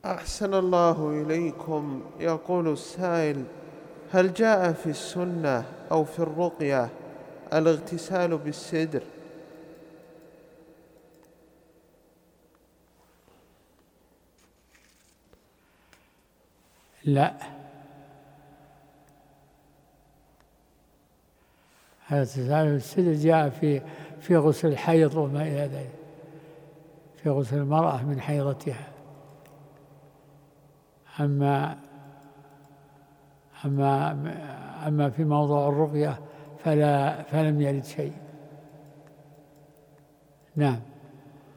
أحسن الله إليكم. يقول السائل: هل جاء في السنة أو في الرقية الاغتسال بالسدر؟ لا، الاغتسال بالسدر جاء في غسل الحيض وما إلى ذلك، في غسل المرأة من حيضتها. أما في موضوع الرقية فلم يرد شيء. نعم.